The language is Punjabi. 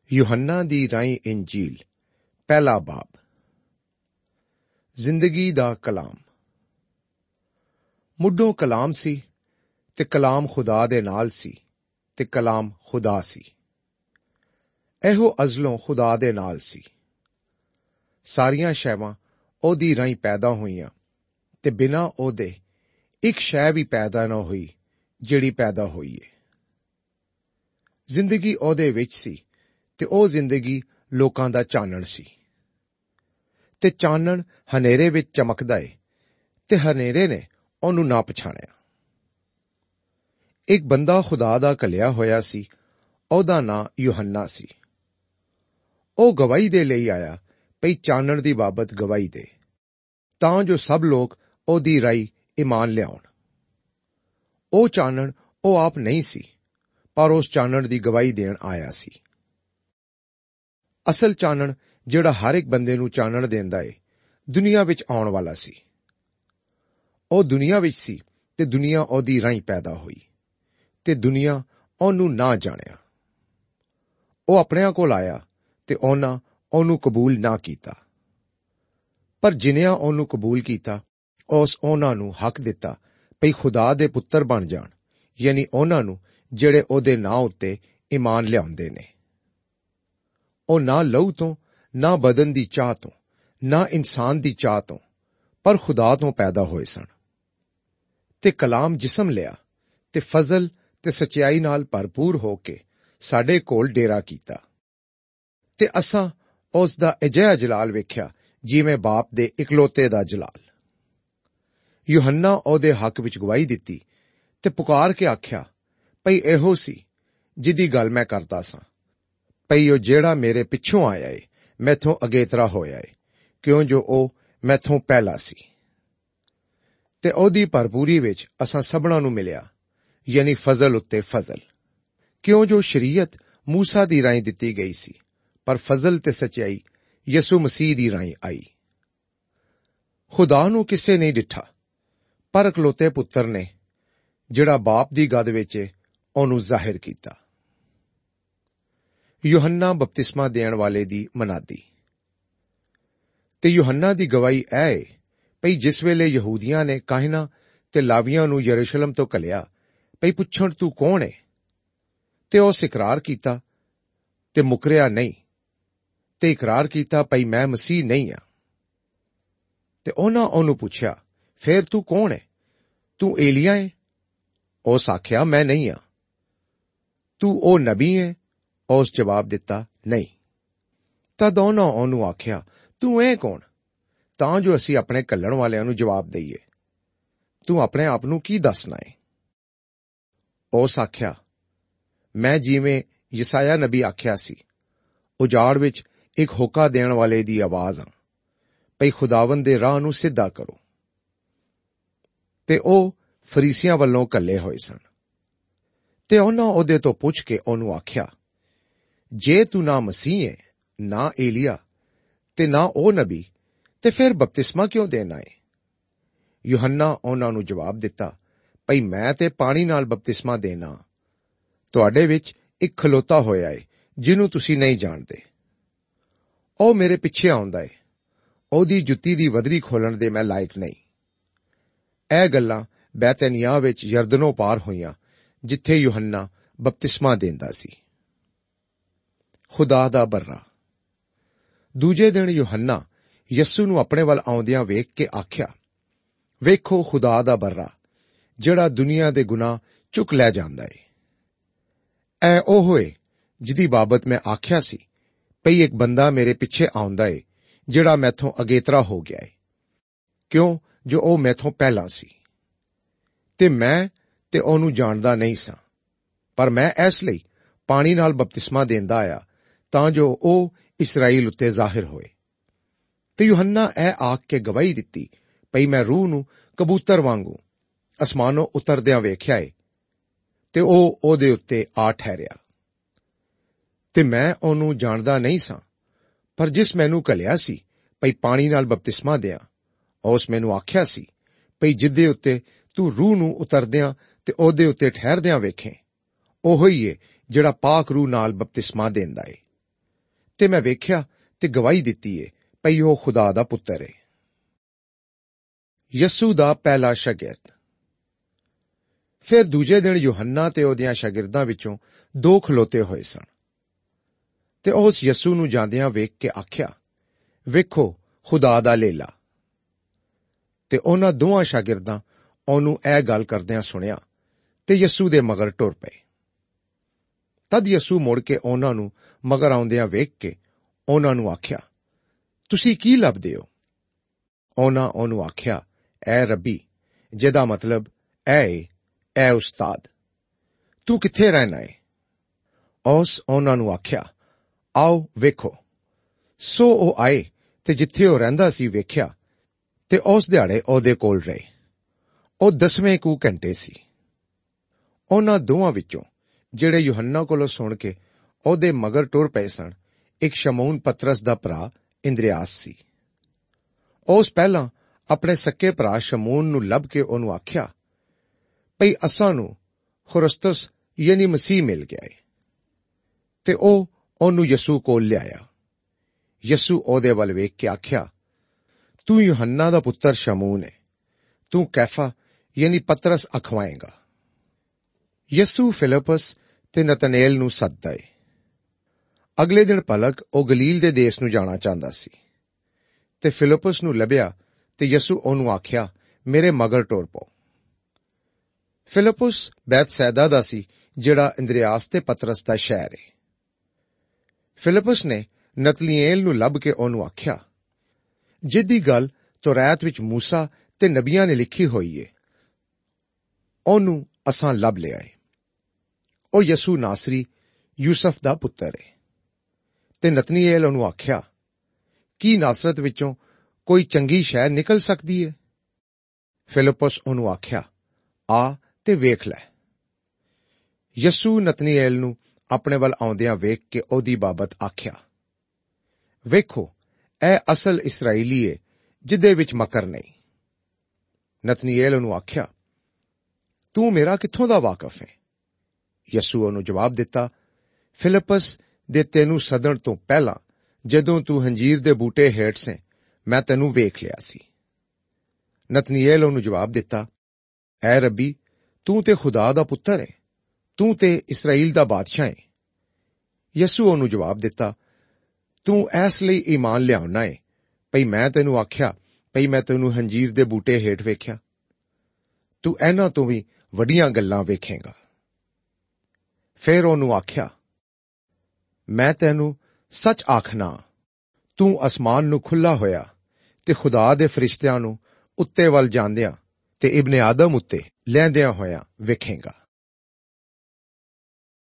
यूहन्ना दी राहीं इंजील पहला बाब। जिंदगी दा कलाम। मुड्ढों कलाम सी ते कलाम खुदा दे नाल सी ते कलाम खुदा सी। एहो अज़लों खुदा दे नाल सी। सारियां शैवां ओदी राहीं पैदा होईयां ते बिना ओदे एक शै भी पैदा ना होई जिहड़ी पैदा होई है। जिंदगी ओदे विच सी ते ओ जिंदगी लोकां दा चानण सी। ते चानण हनेरे विच चमकदा है ते हनेरे ने ओनू ना पछाणिया। एक बंदा खुदा दा कलिया होया सी, ओदा नां यूहन्ना सी। ओ गवाही दे लई आया पई चानण दी बाबत गवाही दे, तां जो सब लोग ओदी राही ईमान लियाउण। ओ चानण ओ आप नहीं सी, पर उस चानण दी गवाही देण आया सी। असल चानण ਜਿਹੜਾ ਹਰ ਇੱਕ ਬੰਦੇ ਨੂੰ ਚਾਨਣ ਦਿੰਦਾ ਏ, ਦੁਨੀਆ ਵਿੱਚ ਆਉਣ ਵਾਲਾ ਸੀ। ਉਹ ਦੁਨੀਆ ਵਿੱਚ ਸੀ ਤੇ ਦੁਨੀਆ ਉਹਦੀ ਰਾਹੀਂ ਪੈਦਾ ਹੋਈ ਤੇ ਦੁਨੀਆ ਉਹਨੂੰ ਨਾ ਜਾਣਿਆ। ਉਹ ਆਪਣਿਆਂ ਕੋਲ ਆਇਆ ਤੇ ਉਹਨਾਂ ਉਹਨੂੰ ਕਬੂਲ ਨਾ ਕੀਤਾ, ਪਰ ਜਿਨ੍ਹਾਂ ਉਹਨੂੰ ਕਬੂਲ ਕੀਤਾ ਉਸ ਉਹਨਾਂ ਨੂੰ ਹੱਕ ਦਿੱਤਾ ਭਈ ਖੁਦਾ ਦੇ ਪੁੱਤਰ ਬਣ ਜਾਣ, ਯਾਨੀ ਉਹਨਾਂ ਨੂੰ ਜਿਹੜੇ ਉਹਦੇ ਨਾਂ ਉੱਤੇ ਈਮਾਨ ਲਿਆਉਂਦੇ ਨੇ। ਉਹ ਨਾ ਲਹੂ ਤੋਂ, ਨਾ ਬਦਨ ਦੀ ਚਾਹ ਤੋਂ, ਨਾ ਇਨਸਾਨ ਦੀ ਚਾਹ ਤੋਂ, ਪਰ ਖੁਦਾ ਤੋਂ ਪੈਦਾ ਹੋਏ ਸਨ। ਤੇ ਕਲਾਮ ਜਿਸਮ ਲਿਆ ਤੇ ਫਜ਼ਲ ਤੇ ਸਚਾਈ ਨਾਲ ਭਰਪੂਰ ਹੋ ਕੇ ਸਾਡੇ ਕੋਲ ਡੇਰਾ ਕੀਤਾ। ਤੇ ਅਸਾਂ ਉਸ ਦਾ ਅਜਿਹਾ ਜਲਾਲ ਵੇਖਿਆ ਜਿਵੇਂ ਬਾਪ ਦੇ ਇਕਲੌਤੇ ਦਾ ਜਲਾਲ। यूहन्ना ਉਹਦੇ ਹੱਕ ਵਿੱਚ ਗਵਾਹੀ ਦਿੱਤੀ ਤੇ ਪੁਕਾਰ ਕੇ ਆਖਿਆ ਭਈ ਇਹੋ ਸੀ ਜਿਹਦੀ ਗੱਲ ਮੈਂ ਕਰਦਾ ਸਾਂ, ਭਈ ਉਹ ਜਿਹੜਾ ਮੇਰੇ ਪਿੱਛੋਂ ਆਇਆ ਏ ਮੈਥੋਂ ਅਗੇਤਰਾ ਹੋਇਆ ਏ, ਕਿਉਂ ਜੋ ਉਹ ਮੈਥੋਂ ਪਹਿਲਾ ਸੀ। ਤੇ ਉਹਦੀ ਭਰਪੂਰੀ ਵਿੱਚ ਅਸਾਂ ਸਭਨਾਂ ਨੂੰ ਮਿਲਿਆ, ਯਾਨੀ ਫਜ਼ਲ ਉੱਤੇ ਫਜ਼ਲ। ਕਿਉਂ ਜੋ ਸ਼ਰੀਅਤ ਮੂਸਾ ਦੀ ਰਾਹੀਂ ਦਿੱਤੀ ਗਈ ਸੀ, ਪਰ ਫਜ਼ਲ ਤੇ ਸਚਾਈ ਯਿਸੂ ਮਸੀਹ ਦੀ ਰਾਹੀਂ ਆਈ। ਖੁਦਾ ਨੂੰ ਕਿਸੇ ਨਹੀਂ ਡਿੱਠਾ, ਪਰ ਇਕਲੌਤੇ ਪੁੱਤਰ ਨੇ ਜਿਹੜਾ ਬਾਪ ਦੀ ਗਦ ਵਿੱਚ ਉਹਨੂੰ ਜ਼ਾਹਿਰ ਕੀਤਾ। यूहन्ना बपतिस्मा देण वाले दी मनादी। ते यूहन्ना दी गवाही ऐ भई जिस वेले यहूदियां ने काहिनां ते लावियां नूं यरूशलेम तो घलिया भई पुछण तू कौन है, ते उस इकरार कीता ते मुकरिया नहीं, ते इकरार कीता भई मैं मसीह नहीं हां। ते उन्हां ओनू पुछया फेर तू कौन है, तू एलिया है? उस आख्या मैं नहीं हां। तू ओ नबी है? ਉਸ ਜਵਾਬ ਦਿੱਤਾ ਨਹੀਂ। ਤਦ ਉਹਨਾਂ ਉਹਨੂੰ ਆਖਿਆ ਤੂੰ ਇਹ ਕੌਣ, ਤਾਂ ਜੋ ਅਸੀਂ ਆਪਣੇ ਘੱਲਣ ਵਾਲਿਆਂ ਨੂੰ ਜਵਾਬ ਦਈਏ। ਤੂੰ ਆਪਣੇ ਆਪ ਨੂੰ ਕੀ ਦੱਸਣਾ ਏ? ਉਸ ਆਖਿਆ ਮੈਂ ਜਿਵੇਂ ਯਸਾਇਆ ਨਬੀ ਆਖਿਆ ਸੀ, ਉਜਾੜ ਵਿੱਚ ਇੱਕ ਹੋਕਾ ਦੇਣ ਵਾਲੇ ਦੀ ਆਵਾਜ਼ ਹਾਂ ਭਈ ਖੁਦਾਵੰਦ ਦੇ ਰਾਹ ਨੂੰ ਸਿੱਧਾ ਕਰੋ। ਤੇ ਉਹ ਫਰੀਸੀਆਂ ਵੱਲੋਂ ਘੱਲੇ ਹੋਏ ਸਨ। ਤੇ ਉਹਨਾਂ ਉਹਦੇ ਤੋਂ ਪੁੱਛ ਕੇ ਉਹਨੂੰ ਆਖਿਆ ਜੇ ਤੂੰ ਨਾ ਮਸੀਹ ਹੈ, ਨਾ ਏਲੀਆ ਤੇ ਨਾ ਉਹ ਨਬੀ, ਤੇ ਫਿਰ ਬਪਤਿਸਮਾ ਕਿਉਂ ਦੇਣਾ ਏ? यूहन्ना ਉਹਨਾਂ ਨੂੰ ਜਵਾਬ ਦਿੱਤਾ ਭਈ ਮੈਂ ਤੇ ਪਾਣੀ ਨਾਲ ਬਪਤਿਸਮਾ ਦੇਣਾ, ਤੁਹਾਡੇ ਵਿੱਚ ਇੱਕ ਖਲੋਤਾ ਹੋਇਆ ਏ ਜਿਹਨੂੰ ਤੁਸੀਂ ਨਹੀਂ ਜਾਣਦੇ। ਉਹ ਮੇਰੇ ਪਿੱਛੇ ਆਉਂਦਾ ਏ, ਉਹਦੀ ਜੁੱਤੀ ਦੀ ਵਦਰੀ ਖੋਲਣ ਦੇ ਮੈਂ ਲਾਇਕ ਨਹੀਂ। ਇਹ ਗੱਲਾਂ ਬੈਤਨੀਯਾਹ ਵਿੱਚ ਯਰਦਨੋਂ ਪਾਰ ਹੋਈਆਂ ਜਿੱਥੇ यूहन्ना ਬਪਤਿਸਮਾ ਦਿੰਦਾ ਸੀ। ਖੁਦਾ ਦਾ ਬਰਰਾ। ਦੂਜੇ ਦਿਨ यूहन्ना ਯਿਸੂ ਨੂੰ ਆਪਣੇ ਵੱਲ ਆਉਂਦਿਆਂ ਵੇਖ ਕੇ ਆਖਿਆ ਵੇਖੋ ਖੁਦਾ ਦਾ ਬਰਰਾ ਜਿਹੜਾ ਦੁਨੀਆ ਦੇ ਗੁਨਾਹ ਚੁੱਕ ਲੈ ਜਾਂਦਾ ਏ। ਇਹ ਉਹ ਏ ਜਿਹਦੀ ਬਾਬਤ ਮੈਂ ਆਖਿਆ ਸੀ ਭਈ ਇੱਕ ਬੰਦਾ ਮੇਰੇ ਪਿੱਛੇ ਆਉਂਦਾ ਏ ਜਿਹੜਾ ਮੈਥੋਂ ਅਗੇਤਰਾ ਹੋ ਗਿਆ ਏ, ਕਿਉਂ ਜੋ ਉਹ ਮੈਥੋਂ ਪਹਿਲਾਂ ਸੀ। ਤੇ ਮੈਂ ਤੇ ਉਹਨੂੰ ਜਾਣਦਾ ਨਹੀਂ ਸਾਂ, ਪਰ ਮੈਂ ਇਸ ਲਈ ਪਾਣੀ ਨਾਲ ਬਪਤਿਸਮਾ ਦੇਂਦਾ ਆਇਆ ਤਾਂ ਜੋ ਉਹ ਇਸਰਾਈਲ ਉੱਤੇ ਜ਼ਾਹਿਰ ਹੋਏ। ਤੇ यूहन्ना ਇਹ ਆਖ ਕੇ ਗਵਾਹੀ ਦਿੱਤੀ ਭਈ ਮੈਂ ਰੂਹ ਨੂੰ ਕਬੂਤਰ ਵਾਂਗੂ ਅਸਮਾਨੋਂ ਉਤਰਦਿਆਂ ਵੇਖਿਆ ਏ, ਤੇ ਉਹ ਉਹਦੇ ਉੱਤੇ ਆ ਠਹਿਰਿਆ। ਤੇ ਮੈਂ ਉਹਨੂੰ ਜਾਣਦਾ ਨਹੀਂ ਸਾਂ, ਪਰ ਜਿਸ ਮੈਨੂੰ ਘੱਲਿਆ ਸੀ ਭਈ ਪਾਣੀ ਨਾਲ ਬਪਤਿਸਮਾ ਦਿਆਂ, ਉਸ ਮੈਨੂੰ ਆਖਿਆ ਸੀ ਭਈ ਜਿੱਦੇ ਉੱਤੇ ਤੂੰ ਰੂਹ ਨੂੰ ਉਤਰਦਿਆਂ ਤੇ ਉਹਦੇ ਉੱਤੇ ਠਹਿਰਦਿਆਂ ਵੇਖੇ, ਉਹੋ ਹੀ ਏ ਜਿਹੜਾ ਪਾਕ ਰੂਹ ਨਾਲ ਬਪਤਿਸਮਾ ਦੇਂਦਾ ਏ। ਤੇ ਮੈਂ ਵੇਖਿਆ ਤੇ ਗਵਾਹੀ ਦਿੱਤੀ ਏ ਭਈ ਉਹ ਖੁਦਾ ਦਾ ਪੁੱਤਰ ਏ। ਯਸੂ ਦਾ ਪਹਿਲਾ ਸ਼ਾਗਿਰਦ। ਫਿਰ ਦੂਜੇ ਦਿਨ ਯੂਹੰਨਾ ਤੇ ਉਹਦਿਆਂ ਸ਼ਾਗਿਰਦਾਂ ਵਿੱਚੋਂ 2 ਖਲੋਤੇ ਹੋਏ ਸਨ, ਤੇ ਉਸ ਯਸੂ ਨੂੰ ਜਾਂਦਿਆਂ ਵੇਖ ਕੇ ਆਖਿਆ, ਵੇਖੋ ਖੁਦਾ ਦਾ ਲੇਲਾ। ਤੇ ਉਹਨਾਂ ਦੋਵਾਂ ਸ਼ਾਗਿਰਦਾਂ ਉਹਨੂੰ ਇਹ ਗੱਲ ਕਰਦਿਆਂ ਸੁਣਿਆ ਤੇ ਯਸੂ ਦੇ ਮਗਰ ਟੁਰ ਪਏ। ਤਦ ਯਸੂ ਮੁੜ ਕੇ ਉਹਨਾਂ ਨੂੰ ਮਗਰ ਆਉਂਦਿਆਂ ਵੇਖ ਕੇ ਉਹਨਾਂ ਨੂੰ ਆਖਿਆ, ਤੁਸੀਂ ਕੀ ਲੱਭਦੇ ਹੋ? ਉਹਨਾਂ ਉਹਨੂੰ ਆਖਿਆ, ਐ ਰੱਬੀ, ਜਿਹਦਾ ਮਤਲਬ ਐ ਉਸਤਾਦ, ਤੂੰ ਕਿੱਥੇ ਰਹਿਣਾ ਏ? ਉਸ ਉਹਨਾਂ ਨੂੰ ਆਖਿਆ, ਆਓ ਵੇਖੋ। ਸੋ ਉਹ ਆਏ ਤੇ ਜਿੱਥੇ ਉਹ ਰਹਿੰਦਾ ਸੀ ਵੇਖਿਆ, ਤੇ ਉਸ ਦਿਹਾੜੇ ਉਹਦੇ ਕੋਲ ਰਹੇ। ਉਹ 10ਵੇਂ ਕੁ ਘੰਟੇ ਸੀ। ਉਹਨਾਂ ਦੋਵਾਂ ਵਿੱਚੋਂ ਜਿਹੜੇ ਯੂਹੰਨਾ ਕੋਲੋਂ ਸੁਣ ਕੇ ਉਹਦੇ ਮਗਰ ਟੁਰ ਪਏ ਸਨ, ਇੱਕ ਸ਼ਮੂਨ ਪਤਰਸ ਦਾ ਭਰਾ ਇੰਦਰਿਆਸ ਸੀ। ਉਸ ਪਹਿਲਾਂ ਆਪਣੇ ਸੱਕੇ ਭਰਾ ਸ਼ਮੂਨ ਨੂੰ ਲੱਭ ਕੇ ਉਹਨੂੰ ਆਖਿਆ, ਭਈ ਅਸਾਂ ਨੂੰ ਖੁਰਸਤੁਸ ਯਾਨੀ ਮਸੀਹ ਮਿਲ ਗਿਆ ਏ। ਤੇ ਉਹ ਉਹਨੂੰ ਯਸੂ ਕੋਲ ਲਿਆਇਆ। ਯਸੂ ਉਹਦੇ ਵੱਲ ਵੇਖ ਕੇ ਆਖਿਆ, ਤੂੰ ਯੂਹੰਨਾ ਦਾ ਪੁੱਤਰ ਸ਼ਮੂਨ ਏ, ਤੂੰ ਕੈਫਾ ਯਾਨੀ ਪਤਰਸ ਅਖਵਾਏਂਗਾ। ਯਸੂ ਫਿਲਿਪਸ ਤੇ ਨਤਨਏਲ ਨੂੰ ਸੱਦਦਾ ਏ। ਅਗਲੇ ਦਿਨ ਭਲਕ ਉਹ ਗਲੀਲ ਦੇ ਦੇਸ ਨੂੰ ਜਾਣਾ ਚਾਹੁੰਦਾ ਸੀ, ਤੇ ਫਿਲਿਪਸ ਨੂੰ ਲੱਭਿਆ ਤੇ ਯਸੂ ਉਹਨੂੰ ਆਖਿਆ, ਮੇਰੇ ਮਗਰ ਟੁਰ ਪਓ। ਫਿਲਿਪਸ ਬੈਤਸੈਦਾ ਦਾ ਸੀ, ਜਿਹੜਾ ਇੰਦਰਿਆਸ ਤੇ ਪਤਰਸ ਦਾ ਸ਼ਹਿਰ ਏ। ਫਿਲਿਪਸ ਨੇ ਨਤਨਏਲ ਨੂੰ ਲੱਭ ਕੇ ਉਹਨੂੰ ਆਖਿਆ, ਜਿਹਦੀ ਗੱਲ ਤੋਰਾਤ ਵਿੱਚ ਮੂਸਾ ਤੇ ਨਬੀਆਂ ਨੇ ਲਿਖੀ ਹੋਈ ਏ, ਉਹਨੂੰ ਅਸਾਂ ਲੱਭ ਲਿਆ ਏ। ਉਹ ਯਸੂ ਨਾਸਰੀ ਯੂਸਫ ਦਾ ਪੁੱਤਰ ਏ। ਤੇ ਨਤਨਏਲ ਉਹਨੂੰ ਆਖਿਆ, ਕੀ ਨਾਸਰਤ ਵਿੱਚੋਂ ਕੋਈ ਚੰਗੀ ਸ਼ੈ ਨਿਕਲ ਸਕਦੀ ਏ? ਫਿਲਿਪਸ ਉਹਨੂੰ ਆਖਿਆ, ਆ ਤੇ ਵੇਖ ਲੈ। ਯਸੂ ਨਤਨਏਲ ਨੂੰ ਆਪਣੇ ਵੱਲ ਆਉਂਦਿਆਂ ਵੇਖ ਕੇ ਉਹਦੀ ਬਾਬਤ ਆਖਿਆ, ਵੇਖੋ ਇਹ ਅਸਲ ਇਸਰਾਏਲੀ ਏ, ਜਿਹਦੇ ਵਿੱਚ ਮਕਰ ਨਹੀਂ। ਨਤਨਏਲ ਉਹਨੂੰ ਆਖਿਆ, ਤੂੰ ਮੇਰਾ ਕਿੱਥੋਂ ਦਾ ਵਾਕਫ ਹੈ? ਯਸੂ ਉਹਨੂੰ ਜਵਾਬ ਦਿੱਤਾ, ਫਿਲਿਪਸ ਦੇ ਤੈਨੂੰ ਸੱਦਣ ਤੋਂ ਪਹਿਲਾਂ, ਜਦੋਂ ਤੂੰ ਹੰਜੀਰ ਦੇ ਬੂਟੇ ਹੇਠ ਸੇ, ਮੈਂ ਤੈਨੂੰ ਵੇਖ ਲਿਆ ਸੀ। ਨਤਨਏਲ ਉਹਨੂੰ ਜਵਾਬ ਦਿੱਤਾ, ਐ ਰੱਬੀ, ਤੂੰ ਤੇ ਖੁਦਾ ਦਾ ਪੁੱਤਰ ਹੈ, ਤੂੰ ਤੇ ਇਸਰਾਏਲ ਦਾ ਬਾਦਸ਼ਾਹ ਹੈ। ਯਸੂ ਉਹਨੂੰ ਜਵਾਬ ਦਿੱਤਾ, ਤੂੰ ਇਸ ਲਈ ਈਮਾਨ ਲਿਆਉਣਾ ਏ ਭਈ ਮੈਂ ਤੈਨੂੰ ਆਖਿਆ ਭਈ ਮੈਂ ਤੈਨੂੰ ਹੰਜੀਰ ਦੇ ਬੂਟੇ ਹੇਠ ਵੇਖਿਆ? ਤੂੰ ਇਹਨਾਂ ਤੋਂ ਵੀ ਵੱਡੀਆਂ ਗੱਲਾਂ ਵੇਖੇਂਗਾ। ਫਿਰ ਉਹਨੂੰ ਆਖਿਆ, ਮੈਂ ਤੈਨੂੰ ਸੱਚ ਆਖਣਾ, ਤੂੰ ਅਸਮਾਨ ਨੂੰ ਖੁੱਲ੍ਹਾ ਹੋਇਆ ਤੇ ਖੁਦਾ ਦੇ ਫਰਿਸ਼ਤਿਆਂ ਨੂੰ ਉੱਤੇ ਵੱਲ ਜਾਂਦਿਆਂ ਤੇ ਇਬਨੇ ਆਦਮ ਉੱਤੇ ਲਹਿੰਦਿਆਂ ਹੋਇਆਂ ਵੇਖੇਂਗਾ।